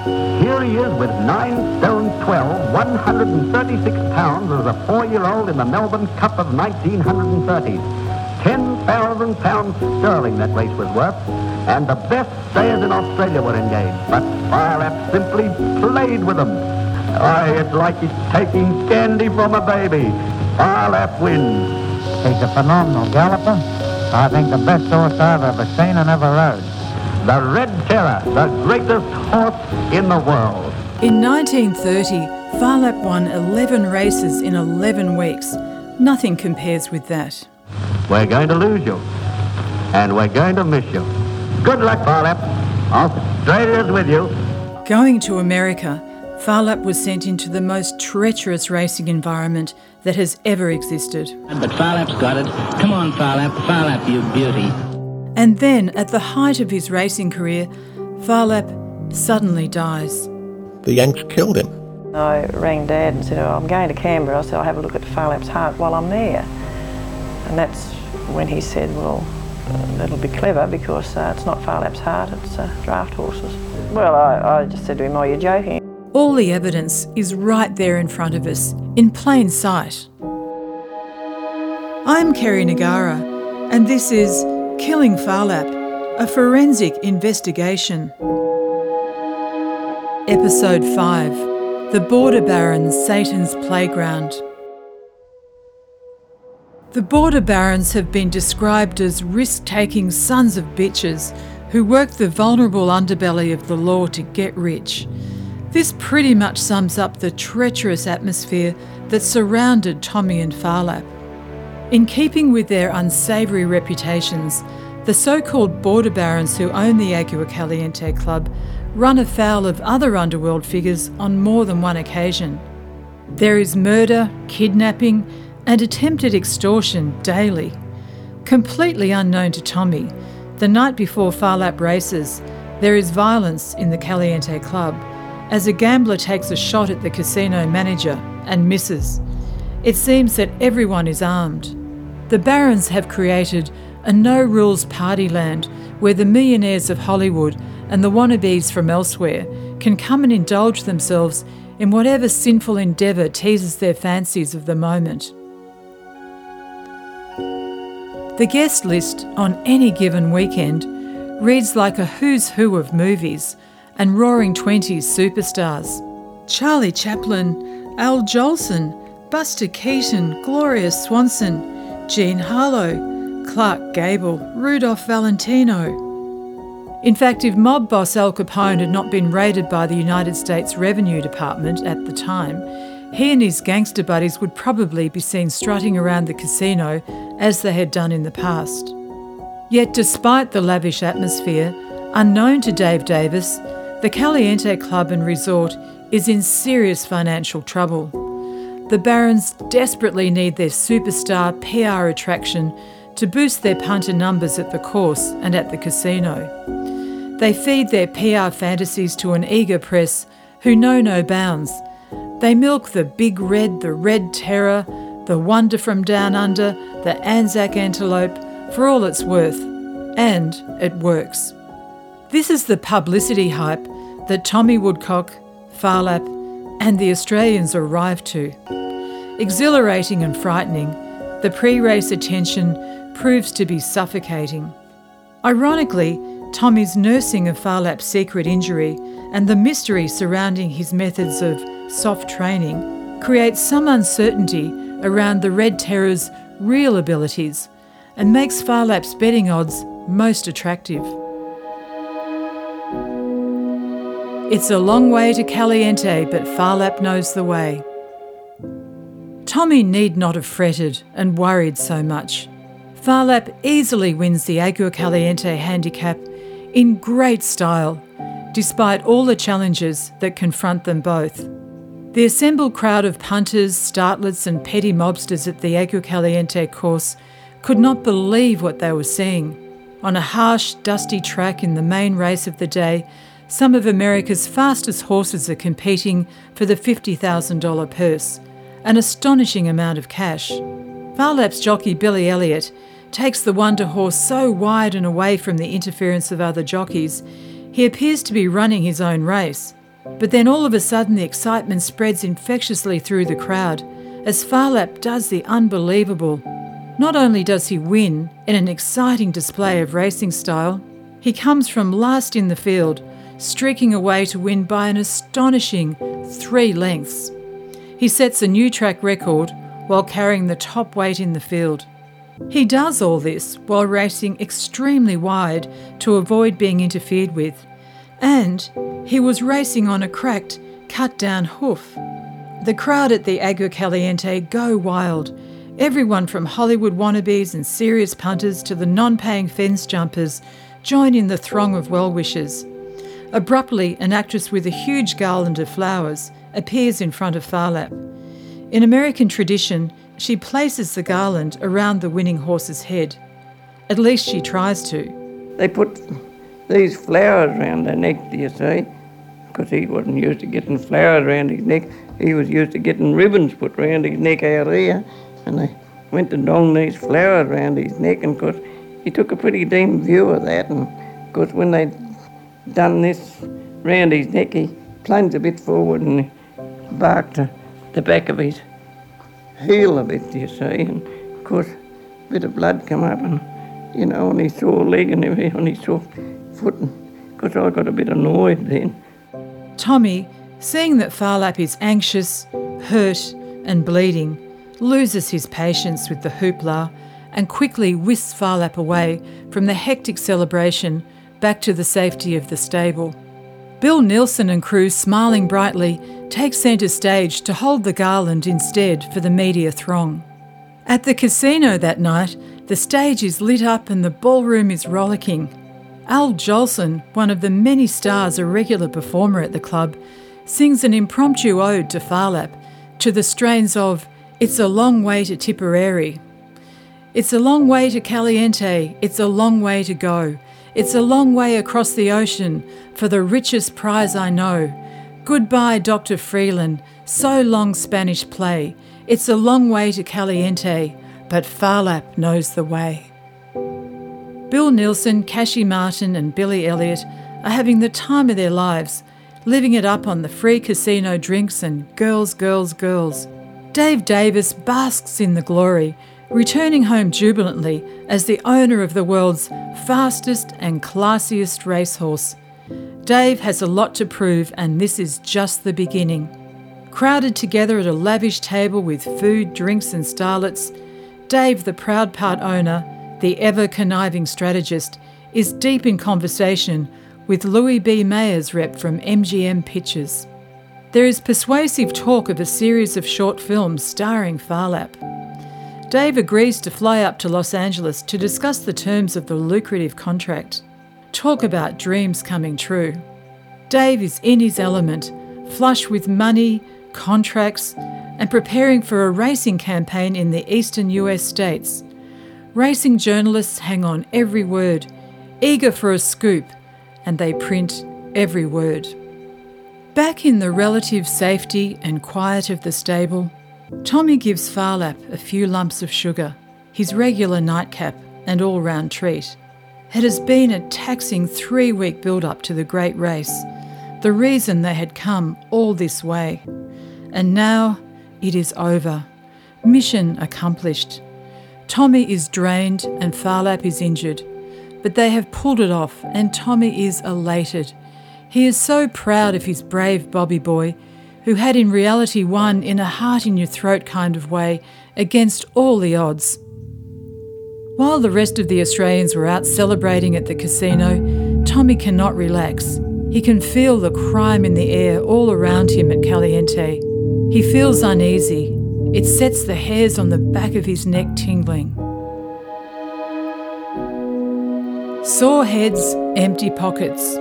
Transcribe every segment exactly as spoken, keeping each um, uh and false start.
Here he is with nine stone twelve, one hundred thirty-six pounds as a four-year-old in the Melbourne Cup of nineteen thirty. ten thousand pounds sterling that race was worth, and the best stayers in Australia were engaged, but Phar Lap simply played with them. Oh, it's like he's taking candy from a baby. Phar Lap wins. He's a phenomenal galloper. I think the best horse I've ever seen and ever rode. The Red Terror, the greatest horse in the world. In nineteen thirty, Phar Lap won eleven races in eleven weeks. Nothing compares with that. We're going to lose you, and we're going to miss you. Good luck, Phar Lap. Australia's with you. Going to America, Phar Lap was sent into the most treacherous racing environment that has ever existed. But Phar Lap's got it. Come on, Phar Lap. Phar Lap, you beauty. And then, at the height of his racing career, Phar Lap suddenly dies. The Yanks killed him. I rang Dad and said, oh, I'm going to Canberra. I said, I'll have a look at Phar Lap's heart while I'm there. And that's when he said, well, uh, that'll be clever because uh, it's not Phar Lap's heart, it's uh, draft horses. Well, I, I just said to him, oh, you're joking. All the evidence is right there in front of us, in plain sight. I'm Kerry Nagara, and this is Killing Phar Lap, a forensic investigation. Episode five, The Border Barons, Satan's Playground. The Border Barons have been described as risk-taking sons of bitches who work the vulnerable underbelly of the law to get rich. This pretty much sums up the treacherous atmosphere that surrounded Tommy and Phar Lap. In keeping with their unsavoury reputations, the so-called Border Barons who own the Agua Caliente Club run afoul of other underworld figures on more than one occasion. There is murder, kidnapping, and attempted extortion daily. Completely unknown to Tommy, the night before Phar Lap races, there is violence in the Caliente Club as a gambler takes a shot at the casino manager and misses. It seems that everyone is armed. The Barons have created a no-rules party land where the millionaires of Hollywood and the wannabes from elsewhere can come and indulge themselves in whatever sinful endeavour teases their fancies of the moment. The guest list on any given weekend reads like a who's who of movies and roaring twenties superstars. Charlie Chaplin, Al Jolson, Buster Keaton, Gloria Swanson, Jean Harlow, Clark Gable, Rudolph Valentino. In fact, if mob boss Al Capone had not been raided by the United States Revenue Department at the time, he and his gangster buddies would probably be seen strutting around the casino as they had done in the past. Yet despite the lavish atmosphere, unknown to Dave Davis, the Caliente Club and Resort is in serious financial trouble. The Barons desperately need their superstar P R attraction to boost their punter numbers at the course and at the casino. They feed their P R fantasies to an eager press who know no bounds. They milk the Big Red, the Red Terror, the Wonder from Down Under, the Anzac Antelope, for all it's worth. And it works. This is the publicity hype that Tommy Woodcock, Phar Lap, and the Australians arrived to. Exhilarating and frightening, the pre-race attention proves to be suffocating. Ironically, Tommy's nursing of Phar Lap's secret injury and the mystery surrounding his methods of soft training creates some uncertainty around the Red Terror's real abilities and makes Phar Lap's betting odds most attractive. It's a long way to Caliente, but Phar Lap knows the way. Tommy need not have fretted and worried so much. Phar Lap easily wins the Agua Caliente handicap in great style, despite all the challenges that confront them both. The assembled crowd of punters, startlets and petty mobsters at the Agua Caliente course could not believe what they were seeing. On a harsh, dusty track in the main race of the day, some of America's fastest horses are competing for the fifty thousand dollars purse, an astonishing amount of cash. Phar Lap's jockey Billy Elliott takes the Wonder Horse so wide and away from the interference of other jockeys, he appears to be running his own race. But then all of a sudden the excitement spreads infectiously through the crowd as Phar Lap does the unbelievable. Not only does he win in an exciting display of racing style, he comes from last in the field, streaking away to win by an astonishing three lengths. He sets a new track record while carrying the top weight in the field. He does all this while racing extremely wide to avoid being interfered with, and he was racing on a cracked, cut-down hoof. The crowd at the Agua Caliente go wild. Everyone from Hollywood wannabes and serious punters to the non-paying fence jumpers join in the throng of well-wishers. Abruptly, an actress with a huge garland of flowers appears in front of Phar Lap. In American tradition, she places the garland around the winning horse's head. At least she tries to. They put these flowers around their neck, do you see? Because he wasn't used to getting flowers around his neck. He was used to getting ribbons put around his neck out here. And they went and dong these flowers around his neck, and of course he took a pretty dim view of that. And of course when they'd done this round his neck, he plunged a bit forward and he barked the back of his heel a bit, do you see? And of course a bit of blood come up, and you know, on his sore leg and everything, on his sore foot. And of course I got a bit annoyed then. Tommy, seeing that Phar Lap is anxious, hurt and bleeding, loses his patience with the hoopla and quickly whisks Phar Lap away from the hectic celebration back to the safety of the stable. Bill Nielsen and crew, smiling brightly, take centre stage to hold the garland instead for the media throng. At the casino that night, the stage is lit up and the ballroom is rollicking. Al Jolson, one of the many stars a regular performer at the club, sings an impromptu ode to Phar Lap to the strains of "It's a Long Way to Tipperary." It's a long way to Caliente, it's a long way to go. It's a long way across the ocean for the richest prize I know. Goodbye, Doctor Freeland, so long Spanish play. It's a long way to Caliente, but Phar Lap knows the way. Bill Nielsen, Cashy Martin and Billy Elliot are having the time of their lives, living it up on the free casino drinks and girls, girls, girls. Dave Davis basks in the glory, returning home jubilantly as the owner of the world's fastest and classiest racehorse. Dave has a lot to prove, and this is just the beginning. Crowded together at a lavish table with food, drinks and starlets, Dave, the proud part owner, the ever-conniving strategist, is deep in conversation with Louis B. Mayer's rep from M G M Pictures. There is persuasive talk of a series of short films starring Phar Lap. Dave agrees to fly up to Los Angeles to discuss the terms of the lucrative contract. Talk about dreams coming true. Dave is in his element, flush with money, contracts, and preparing for a racing campaign in the eastern U S states. Racing journalists hang on every word, eager for a scoop, and they print every word. Back in the relative safety and quiet of the stable, Tommy gives Phar Lap a few lumps of sugar, his regular nightcap and all-round treat. It has been a taxing three-week build-up to the great race, the reason they had come all this way. And now it is over. Mission accomplished. Tommy is drained and Phar Lap is injured, but they have pulled it off and Tommy is elated. He is so proud of his brave Bobby boy, who had in reality won in a heart-in-your-throat kind of way against all the odds. While the rest of the Australians were out celebrating at the casino, Tommy cannot relax. He can feel the crime in the air all around him at Caliente. He feels uneasy. It sets the hairs on the back of his neck tingling. Sore heads, empty pockets.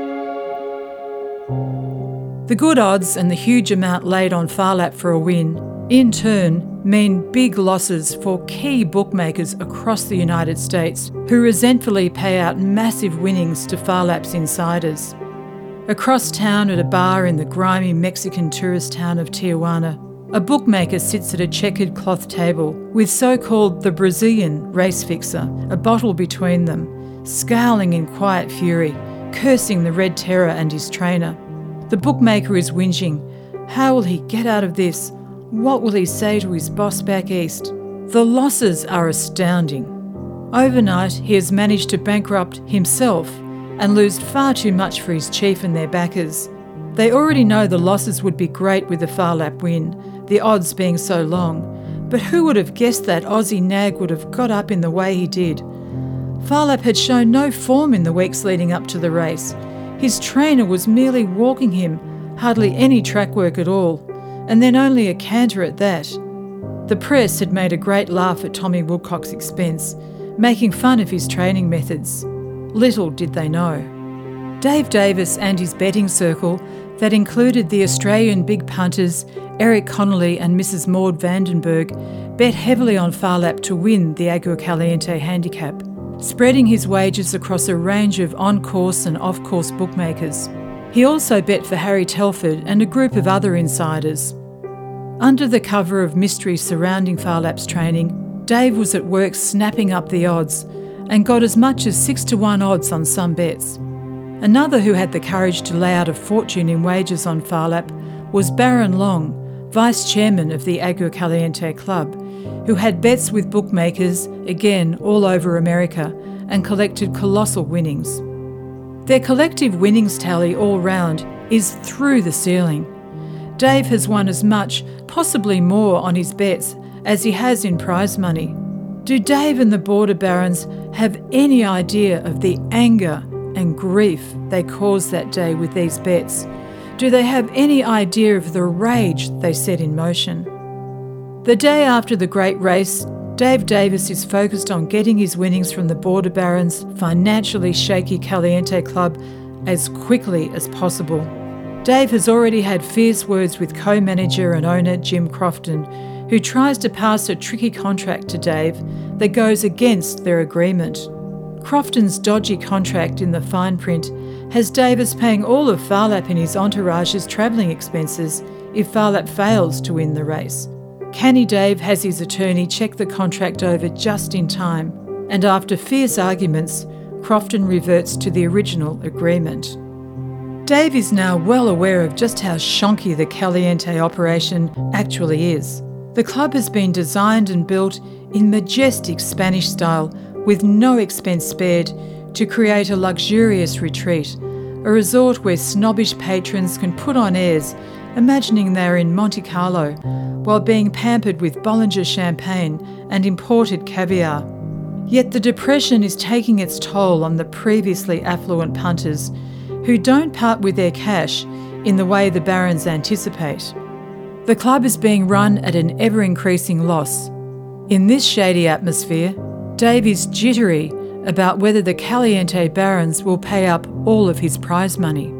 The good odds and the huge amount laid on Phar Lap for a win, in turn, mean big losses for key bookmakers across the United States who resentfully pay out massive winnings to Phar Lap's insiders. Across town at a bar in the grimy Mexican tourist town of Tijuana, a bookmaker sits at a checkered cloth table with so-called the Brazilian race fixer, a bottle between them, scowling in quiet fury, cursing the Red Terror and his trainer. The bookmaker is whinging. How will he get out of this? What will he say to his boss back east? The losses are astounding. Overnight, he has managed to bankrupt himself and lose far too much for his chief and their backers. They already know the losses would be great with a Phar Lap win, the odds being so long. But who would have guessed that Aussie nag would have got up in the way he did? Phar Lap had shown no form in the weeks leading up to the race. His trainer was merely walking him, hardly any track work at all, and then only a canter at that. The press had made a great laugh at Tommy Woodcock's expense, making fun of his training methods. Little did they know. Dave Davis and his betting circle, that included the Australian big punters Eric Connolly and Missus Maud Vandenberg, bet heavily on Phar Lap to win the Agua Caliente handicap, spreading his wagers across a range of on-course and off-course bookmakers. He also bet for Harry Telford and a group of other insiders. Under the cover of mystery surrounding Phar Lap's training, Dave was at work snapping up the odds and got as much as six to one odds on some bets. Another who had the courage to lay out a fortune in wagers on Phar Lap was Baron Long, vice chairman of the Agua Caliente Club, who had bets with bookmakers, again all over America, and collected colossal winnings. Their collective winnings tally all round is through the ceiling. Dave has won as much, possibly more, on his bets as he has in prize money. Do Dave and the Border Barons have any idea of the anger and grief they caused that day with these bets? Do they have any idea of the rage they set in motion? The day after the great race, Dave Davis is focused on getting his winnings from the Border Barons' financially shaky Caliente Club as quickly as possible. Dave has already had fierce words with co-manager and owner Jim Crofton, who tries to pass a tricky contract to Dave that goes against their agreement. Crofton's dodgy contract in the fine print has Davis paying all of Phar Lap and his entourage's travelling expenses if Phar Lap fails to win the race. Canny Dave has his attorney check the contract over just in time, and after fierce arguments, Crofton reverts to the original agreement. Dave is now well aware of just how shonky the Caliente operation actually is. The club has been designed and built in majestic Spanish style with no expense spared to create a luxurious retreat, a resort where snobbish patrons can put on airs, imagining they're in Monte Carlo, while being pampered with Bollinger champagne and imported caviar. Yet the depression is taking its toll on the previously affluent punters, who don't part with their cash in the way the Barons anticipate. The club is being run at an ever-increasing loss. In this shady atmosphere, Dave is jittery about whether the Caliente Barons will pay up all of his prize money.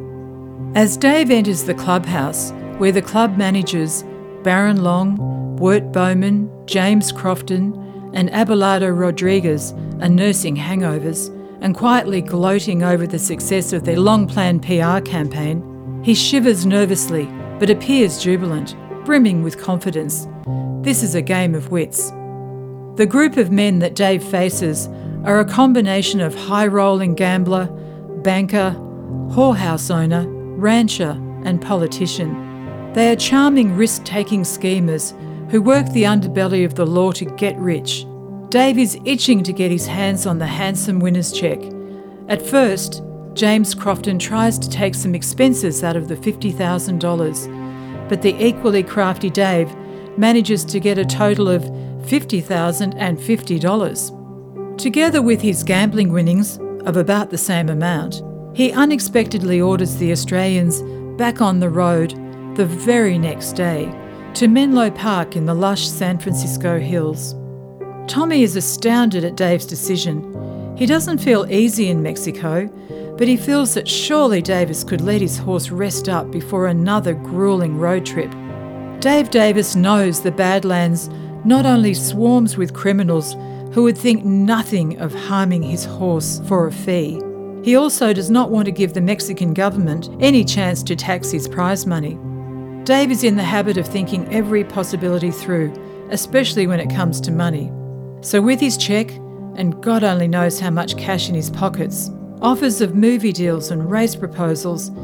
As Dave enters the clubhouse, where the club managers Baron Long, Wirt Bowman, James Crofton and Abelardo Rodriguez are nursing hangovers and quietly gloating over the success of their long-planned P R campaign, he shivers nervously but appears jubilant, brimming with confidence. This is a game of wits. The group of men that Dave faces are a combination of high-rolling gambler, banker, whorehouse owner, rancher and politician. They are charming risk-taking schemers who work the underbelly of the law to get rich. Dave is itching to get his hands on the handsome winner's cheque. At first, James Crofton tries to take some expenses out of the fifty thousand dollars, but the equally crafty Dave manages to get a total of fifty thousand fifty dollars. Together with his gambling winnings of about the same amount, he unexpectedly orders the Australians back on the road the very next day to Menlo Park in the lush San Francisco hills. Tommy is astounded at Dave's decision. He doesn't feel easy in Mexico, but he feels that surely Davis could let his horse rest up before another gruelling road trip. Dave Davis knows the Badlands not only swarms with criminals who would think nothing of harming his horse for a fee, he also does not want to give the Mexican government any chance to tax his prize money. Dave is in the habit of thinking every possibility through, especially when it comes to money. So with his cheque, and God only knows how much cash in his pockets, offers of movie deals and race proposals,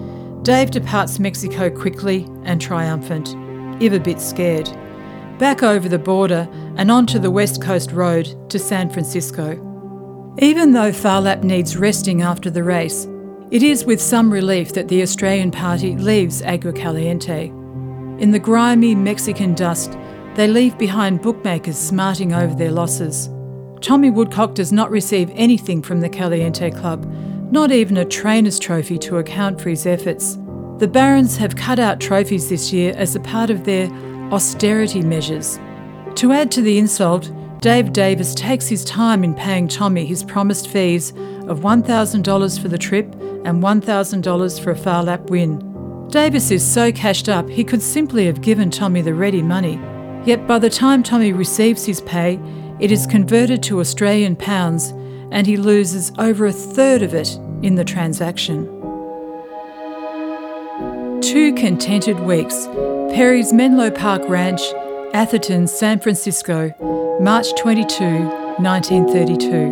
Dave departs Mexico quickly and triumphant, if a bit scared. Back over the border and onto the West Coast Road to San Francisco. Even though Phar Lap needs resting after the race, it is with some relief that the Australian party leaves Agua Caliente. In the grimy Mexican dust, they leave behind bookmakers smarting over their losses. Tommy Woodcock does not receive anything from the Caliente Club, not even a trainer's trophy to account for his efforts. The Barons have cut out trophies this year as a part of their austerity measures. To add to the insult, Dave Davis takes his time in paying Tommy his promised fees of one thousand dollars for the trip and one thousand dollars for a Phar Lap win. Davis is so cashed up he could simply have given Tommy the ready money. Yet by the time Tommy receives his pay, it is converted to Australian pounds and he loses over a third of it in the transaction. Two contented weeks. Perry's Menlo Park Ranch, Atherton, San Francisco, March twenty-second, nineteen thirty-two.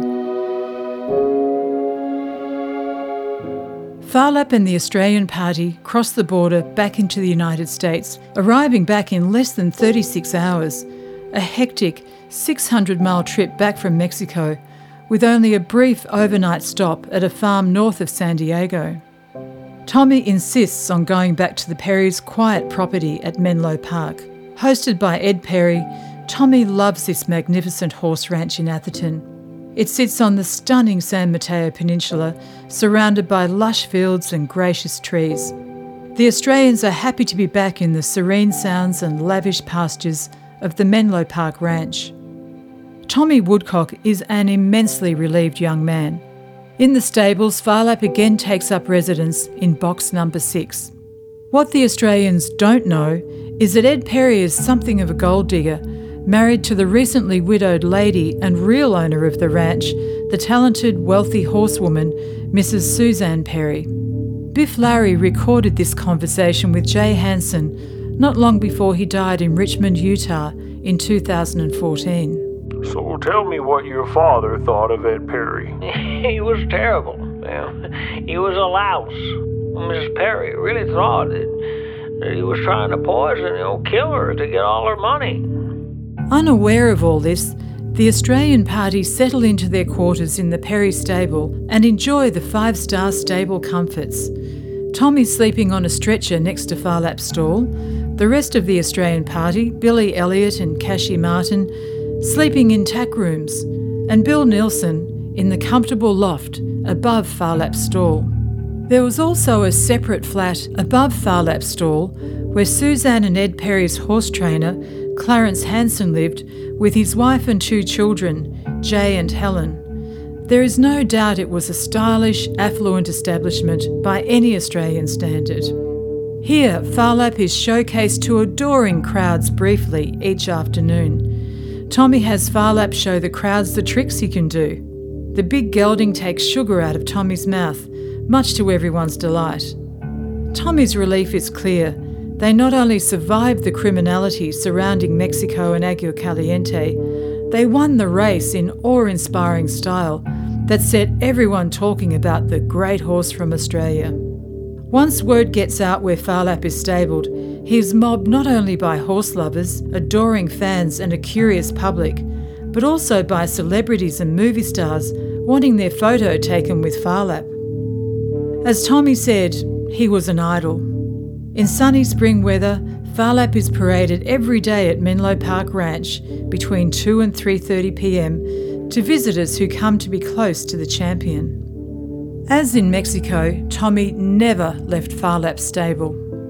Phar Lap and the Australian Party cross the border back into the United States, arriving back in less than thirty-six hours, a hectic six hundred mile trip back from Mexico, with only a brief overnight stop at a farm north of San Diego. Tommy insists on going back to the Perrys' quiet property at Menlo Park. Hosted by Ed Perry, Tommy loves this magnificent horse ranch in Atherton. It sits on the stunning San Mateo Peninsula, surrounded by lush fields and gracious trees. The Australians are happy to be back in the serene sounds and lavish pastures of the Menlo Park Ranch. Tommy Woodcock is an immensely relieved young man. In the stables, Phar Lap again takes up residence in box number six. What the Australians don't know is that Ed Perry is something of a gold digger, married to the recently widowed lady and real owner of the ranch, the talented, wealthy horsewoman, Missus Suzanne Perry. Biff Larry recorded this conversation with Jay Hansen not long before he died in Richmond, Utah in two thousand fourteen. So tell me what your father thought of Ed Perry. He was terrible. Well, he was a louse. Missus Perry really thought that, that he was trying to poison, you know, kill her to get all her money. Unaware of all this, the Australian party settle into their quarters in the Perry stable and enjoy the five-star stable comforts. Tommy sleeping on a stretcher next to Phar Lap's stall, the rest of the Australian party, Billy Elliott and Cashy Martin, sleeping in tack rooms, and Bill Nielsen in the comfortable loft above Phar Lap's stall. There was also a separate flat above Phar Lap's stall where Suzanne and Ed Perry's horse trainer, Clarence Hansen, lived with his wife and two children, Jay and Helen. There is no doubt it was a stylish, affluent establishment by any Australian standard. Here, Phar Lap is showcased to adoring crowds briefly each afternoon. Tommy has Phar Lap show the crowds the tricks he can do. The big gelding takes sugar out of Tommy's mouth, much to everyone's delight. Tommy's relief is clear. They not only survived the criminality surrounding Mexico and Agua Caliente, they won the race in awe-inspiring style that set everyone talking about the great horse from Australia. Once word gets out where Phar Lap is stabled, he is mobbed not only by horse lovers, adoring fans and a curious public, but also by celebrities and movie stars wanting their photo taken with Phar Lap. As Tommy said, he was an idol. In sunny spring weather, Phar Lap is paraded every day at Menlo Park Ranch between two and three thirty p m to visitors who come to be close to the champion. As in Mexico, Tommy never left Phar Lap's stable.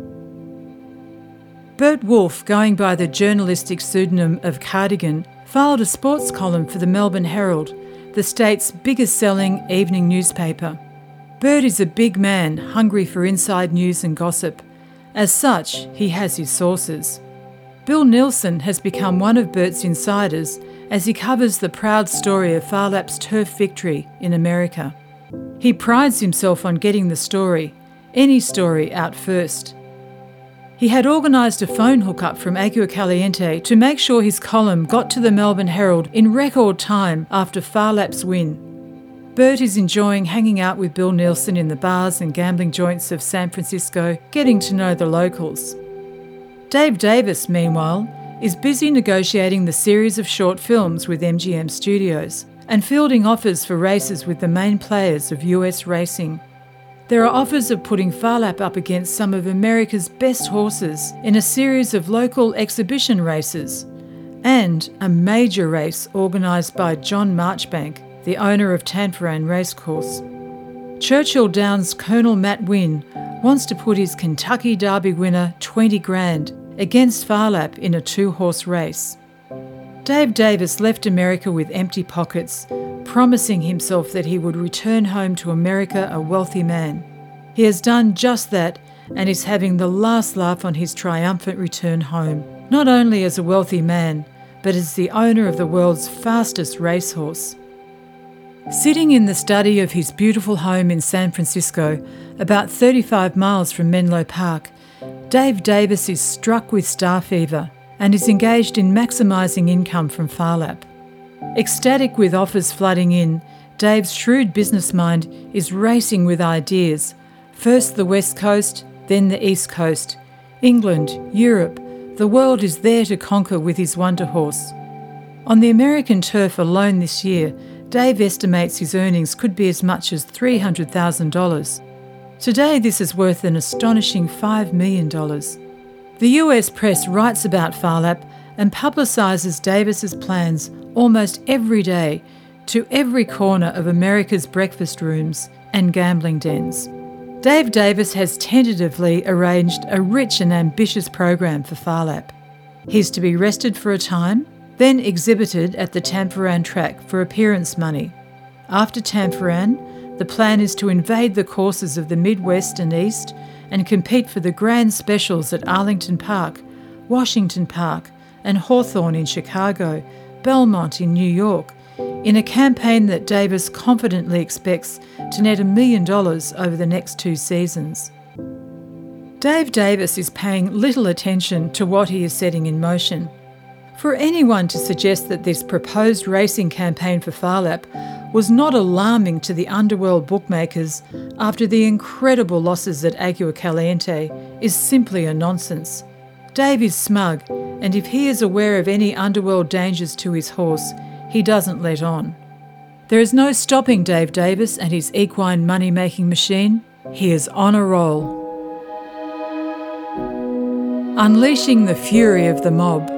Bert Wolfe, going by the journalistic pseudonym of Cardigan, filed a sports column for the Melbourne Herald, the state's biggest-selling evening newspaper. Bert is a big man, hungry for inside news and gossip. As such, he has his sources. Bill Nielsen has become one of Bert's insiders as he covers the proud story of Phar Lap's turf victory in America. He prides himself on getting the story, any story, out first. He had organised a phone hookup from Agua Caliente to make sure his column got to the Melbourne Herald in record time after Phar Lap's win. Bert is enjoying hanging out with Bill Nielsen in the bars and gambling joints of San Francisco, getting to know the locals. Dave Davis, meanwhile, is busy negotiating the series of short films with M G M Studios and fielding offers for races with the main players of U S racing. There are offers of putting Phar Lap up against some of America's best horses in a series of local exhibition races and a major race organised by John Marchbank, the owner of Tanforan Racecourse. Churchill Downs Colonel Matt Wynne wants to put his Kentucky Derby winner twenty grand against Phar Lap in a two-horse race. Dave Davis left America with empty pockets, promising himself that he would return home to America a wealthy man. He has done just that and is having the last laugh on his triumphant return home, not only as a wealthy man, but as the owner of the world's fastest racehorse. Sitting in the study of his beautiful home in San Francisco, about thirty-five miles from Menlo Park, Dave Davis is struck with star fever and is engaged in maximising income from Phar Lap. Ecstatic with offers flooding in, Dave's shrewd business mind is racing with ideas. First the West Coast, then the East Coast. England, Europe, the world is there to conquer with his wonder horse. On the American turf alone this year, Dave estimates his earnings could be as much as three hundred thousand dollars. Today this is worth an astonishing five million dollars. The U S press writes about Phar Lap and publicises Davis's plans almost every day to every corner of America's breakfast rooms and gambling dens. Dave Davis has tentatively arranged a rich and ambitious program for Phar Lap. He's to be rested for a time, then exhibited at the Tanforan track for appearance money. After Tanforan, the plan is to invade the courses of the Midwest and East and compete for the grand specials at Arlington Park, Washington Park, and Hawthorne in Chicago, Belmont in New York, in a campaign that Davis confidently expects to net a million dollars over the next two seasons. Dave Davis is paying little attention to what he is setting in motion. For anyone to suggest that this proposed racing campaign for Phar Lap was not alarming to the underworld bookmakers after the incredible losses at Agua Caliente is simply a nonsense. Dave is smug, and if he is aware of any underworld dangers to his horse, he doesn't let on. There is no stopping Dave Davis and his equine money-making machine. He is on a roll. Unleashing the fury of the mob.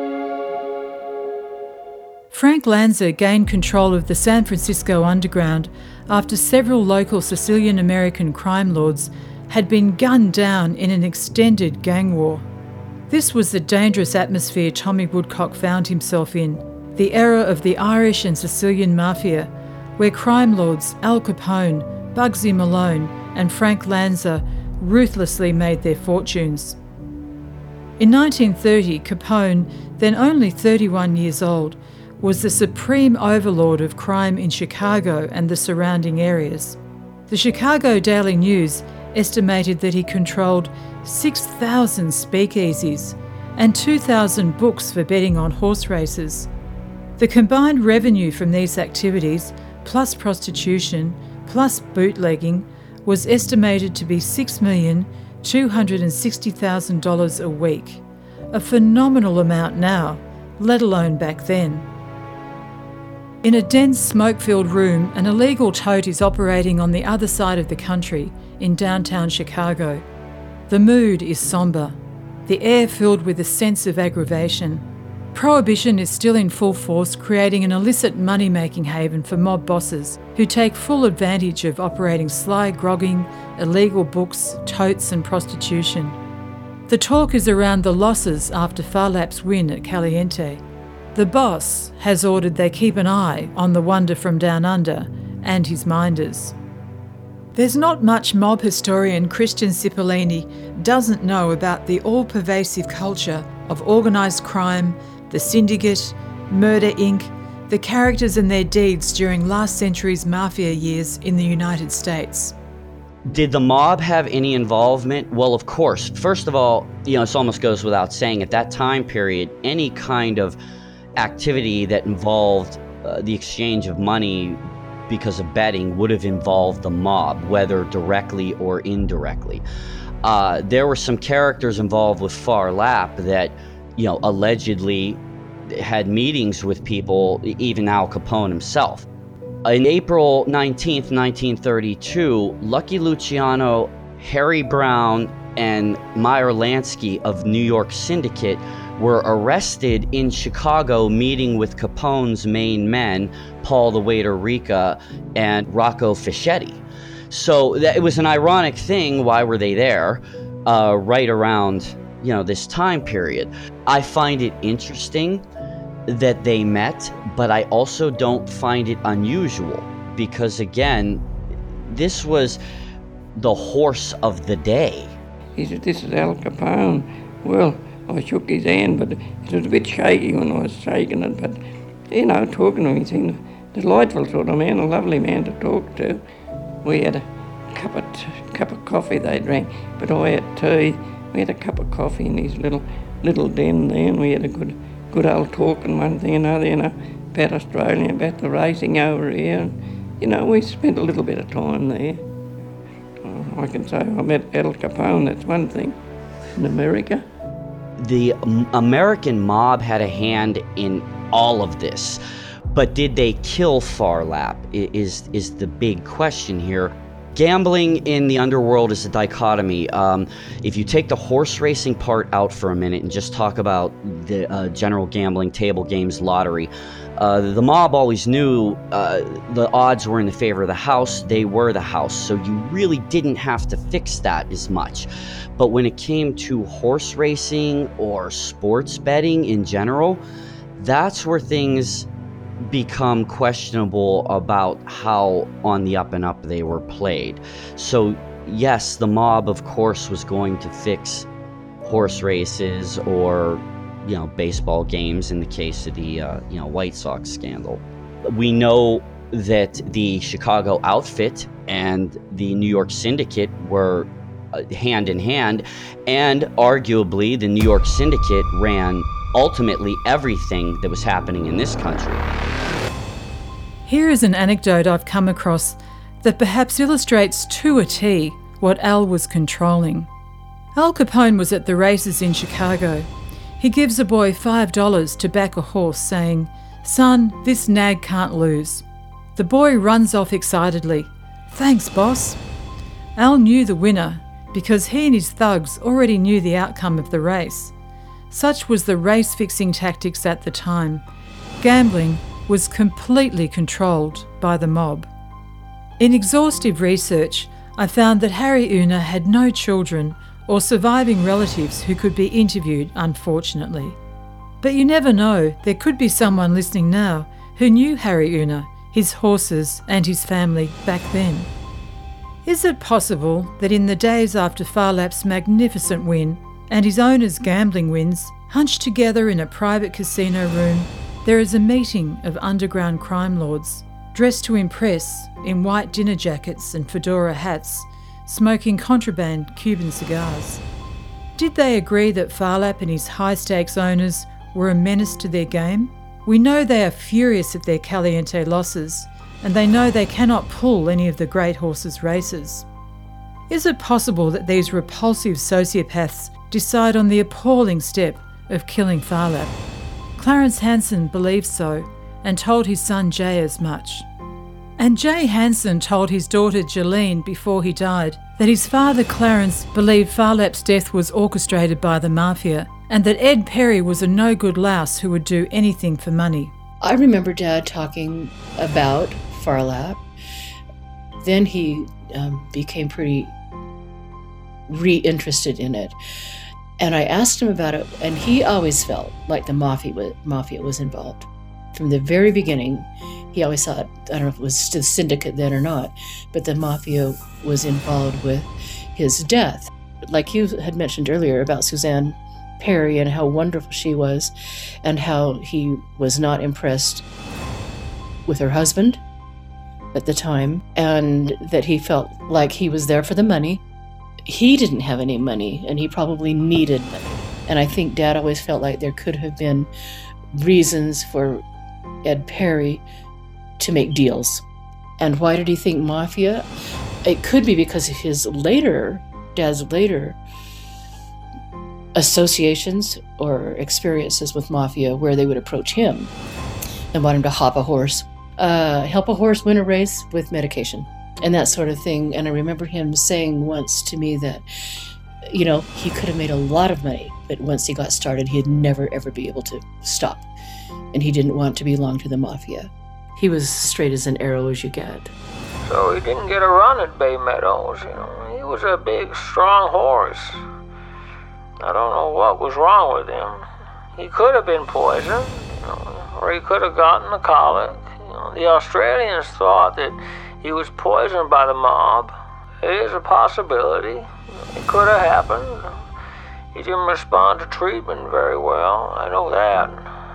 Frank Lanza gained control of the San Francisco underground after several local Sicilian-American crime lords had been gunned down in an extended gang war. This was the dangerous atmosphere Tommy Woodcock found himself in, the era of the Irish and Sicilian mafia, where crime lords Al Capone, Bugsy Malone and Frank Lanza ruthlessly made their fortunes. In nineteen thirty, Capone, then only thirty-one years old, was the supreme overlord of crime in Chicago and the surrounding areas. The Chicago Daily News estimated that he controlled six thousand speakeasies and two thousand books for betting on horse races. The combined revenue from these activities, plus prostitution, plus bootlegging, was estimated to be six million two hundred sixty thousand dollars a week, a phenomenal amount now, let alone back then. In a dense smoke-filled room, an illegal tote is operating on the other side of the country, in downtown Chicago. The mood is sombre, the air filled with a sense of aggravation. Prohibition is still in full force, creating an illicit money-making haven for mob bosses who take full advantage of operating sly grogging, illegal books, totes and prostitution. The talk is around the losses after Phar Lap's win at Caliente. The boss has ordered they keep an eye on the wonder from down under and his minders. There's not much mob historian Christian Cipollini doesn't know about the all-pervasive culture of organised crime, the syndicate, Murder Incorporated, the characters and their deeds during last century's mafia years in the United States. Did the mob have any involvement? Well, of course. First of all, you know, this almost goes without saying, at that time period, any kind of activity that involved uh, the exchange of money because of betting would have involved the mob, whether directly or indirectly. Uh, there were some characters involved with Phar Lap that, you know, allegedly had meetings with people, even Al Capone himself. On April nineteenth, nineteen thirty-two, Lucky Luciano, Harry Brown, and Meyer Lansky of New York Syndicate were arrested in Chicago, meeting with Capone's main men, Paul the Waiter Rica and Rocco Fischetti. So that, it was an ironic thing. Why were they there uh, right around, you know, this time period? I find it interesting that they met, but I also don't find it unusual because, again, this was the horse of the day. He said, "This is Al Capone." Well, I shook his hand, but it was a bit shaky when I was shaking it. But, you know, talking to him, he seemed a delightful sort of man, a lovely man to talk to. We had a cup of, t- cup of coffee they drank, but I had tea. We had a cup of coffee in his little little den there, and we had a good good old talking one thing and another, you know, about Australia, about the racing over here. And, you know, we spent a little bit of time there. Uh, I can say I met Al Capone, that's one thing, in America. The American mob had a hand in all of this, but did they kill Phar Lap is, is the big question here. Gambling in the underworld is a dichotomy. Um, if you take the horse racing part out for a minute and just talk about the uh, general gambling, table games, lottery, uh, the mob always knew uh, the odds were in the favor of the house. They were the house, so you really didn't have to fix that as much. But when it came to horse racing or sports betting in general, that's where things become questionable about how on the up and up they were played. So yes, the mob of course was going to fix horse races or, you know, baseball games in the case of the uh, you know, White Sox scandal. We know that the Chicago outfit and the New York Syndicate were uh, hand in hand, and arguably the New York Syndicate ran ultimately everything that was happening in this country. Here is an anecdote I've come across that perhaps illustrates to a T what Al was controlling. Al Capone was at the races in Chicago. He gives a boy five dollars to back a horse, saying, "Son, this nag can't lose." The boy runs off excitedly. "Thanks, boss." Al knew the winner because he and his thugs already knew the outcome of the race. Such was the race-fixing tactics at the time. Gambling was completely controlled by the mob. In exhaustive research, I found that Harry Una had no children or surviving relatives who could be interviewed, unfortunately. But you never know, there could be someone listening now who knew Harry Una, his horses and his family back then. Is it possible that in the days after Phar Lap's magnificent win and his owner's gambling wins, hunched together in a private casino room, there is a meeting of underground crime lords, dressed to impress in white dinner jackets and fedora hats, smoking contraband Cuban cigars? Did they agree that Phar Lap and his high-stakes owners were a menace to their game? We know they are furious at their Caliente losses, and they know they cannot pull any of the great horses' races. Is it possible that these repulsive sociopaths decide on the appalling step of killing Phar Lap? Clarence Hanson believed so and told his son Jay as much. And Jay Hanson told his daughter Jolene before he died that his father Clarence believed Phar Lap's death was orchestrated by the mafia and that Ed Perry was a no-good louse who would do anything for money. I remember Dad talking about Phar Lap. Then he um, became pretty re-interested in it. And I asked him about it, and he always felt like the mafia was, mafia was involved. From the very beginning, he always thought, I don't know if it was the syndicate then or not, but the mafia was involved with his death. Like you had mentioned earlier about Suzanne Perry and how wonderful she was, and how he was not impressed with her husband at the time, and that he felt like he was there for the money. He didn't have any money, and he probably needed money. And I think Dad always felt like there could have been reasons for Ed Perry to make deals And why did he think mafia? It could be because of his later, Dad's later associations or experiences with mafia where they would approach him and want him to hop a horse, uh, help a horse win a race with medication and that sort of thing. And I remember him saying once to me that, you know, he could have made a lot of money, but once he got started, he'd never, ever be able to stop. And he didn't want to belong to the mafia. He was straight as an arrow as you get. So he didn't get a run at Bay Meadows, you know. He was a big, strong horse. I don't know what was wrong with him. He could have been poisoned, you know, or he could have gotten the colic. You know, the Australians thought that he was poisoned by the mob. It is a possibility. It could have happened. He didn't respond to treatment very well. I know that.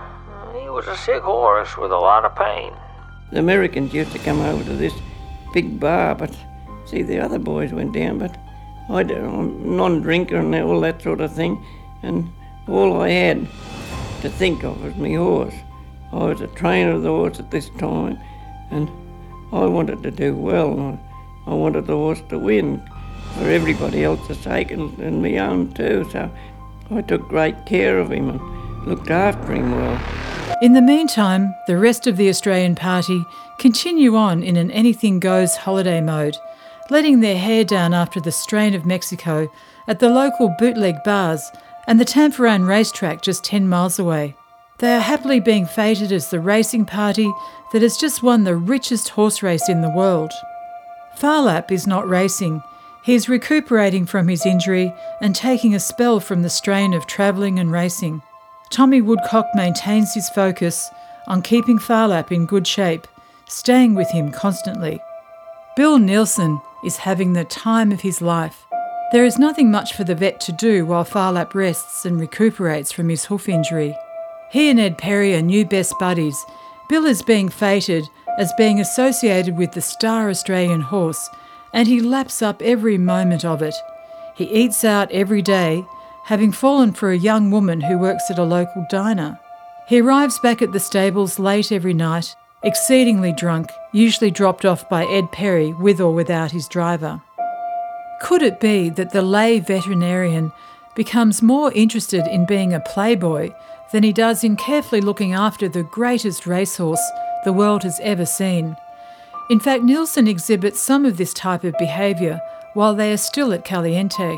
He was a sick horse with a lot of pain. The Americans used to come over to this big bar, but see, the other boys went down, but I don't, I'm a non-drinker and all that sort of thing, and all I had to think of was my horse. I was a trainer of the horse at this time, and I wanted to do well. I, I wanted the horse to win for everybody else's sake and, and my own too, so I took great care of him and looked after him well. In the meantime, the rest of the Australian party continue on in an anything-goes holiday mode, letting their hair down after the strain of Mexico at the local bootleg bars and the Tanforan racetrack just ten miles away. They are happily being feted as the racing party that has just won the richest horse race in the world. Phar Lap is not racing. He is recuperating from his injury and taking a spell from the strain of travelling and racing. Tommy Woodcock maintains his focus on keeping Phar Lap in good shape, staying with him constantly. Bill Nielsen is having the time of his life. There is nothing much for the vet to do while Phar Lap rests and recuperates from his hoof injury. He and Ed Perry are new best buddies. Bill is being feted as being associated with the star Australian horse, and he laps up every moment of it. He eats out every day, having fallen for a young woman who works at a local diner. He arrives back at the stables late every night, exceedingly drunk, usually dropped off by Ed Perry with or without his driver. Could it be that the lay veterinarian becomes more interested in being a playboy than he does in carefully looking after the greatest racehorse the world has ever seen? In fact, Nielsen exhibits some of this type of behaviour while they are still at Caliente.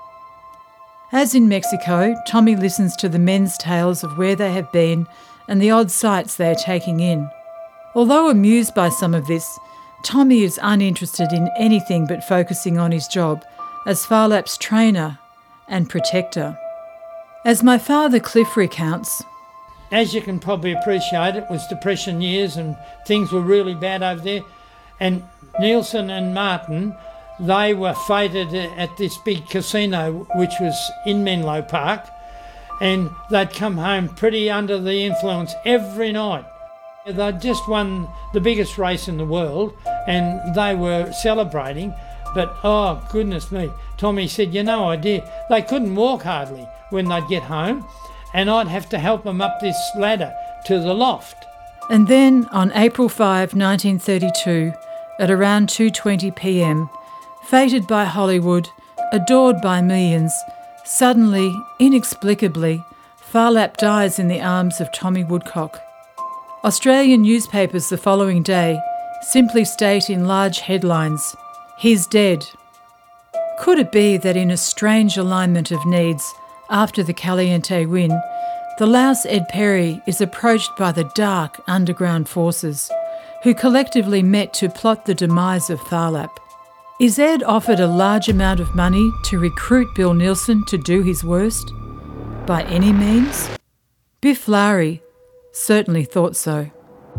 As in Mexico, Tommy listens to the men's tales of where they have been and the odd sights they are taking in. Although amused by some of this, Tommy is uninterested in anything but focusing on his job as Phar Lap's trainer and protector. As my father Cliff recounts, as you can probably appreciate, it was Depression years and things were really bad over there. And Nielsen and Martin, they were feted at this big casino which was in Menlo Park, and they'd come home pretty under the influence every night. They'd just won the biggest race in the world and they were celebrating, but oh goodness me, Tommy said, you no idea, they couldn't walk hardly when they'd get home, and I'd have to help them up this ladder to the loft. And then on April fifth, nineteen thirty-two, at around two twenty p m, fated by Hollywood, adored by millions, suddenly, inexplicably, Phar Lap dies in the arms of Tommy Woodcock. Australian newspapers the following day simply state in large headlines, "He's dead." Could it be that in a strange alignment of needs, after the Caliente win, the louse Ed Perry is approached by the dark underground forces, who collectively met to plot the demise of Phar Lap? Is Ed offered a large amount of money to recruit Bill Nielsen to do his worst? By any means? Biff Lowry certainly thought so.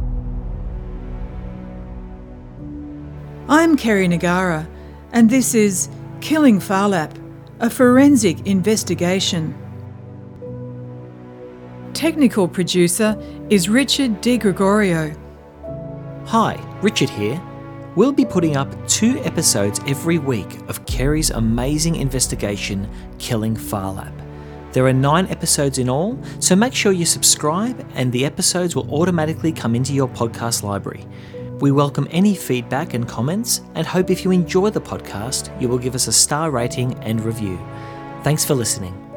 I'm Kerry Nagara, and this is Killing Phar Lap, a forensic investigation. Technical producer is Richard Di Gregorio. Hi, Richard here. We'll be putting up two episodes every week of Kerry's amazing investigation, Killing Phar Lap. There are nine episodes in all, so make sure you subscribe and the episodes will automatically come into your podcast library. We welcome any feedback and comments and hope if you enjoy the podcast, you will give us a star rating and review. Thanks for listening.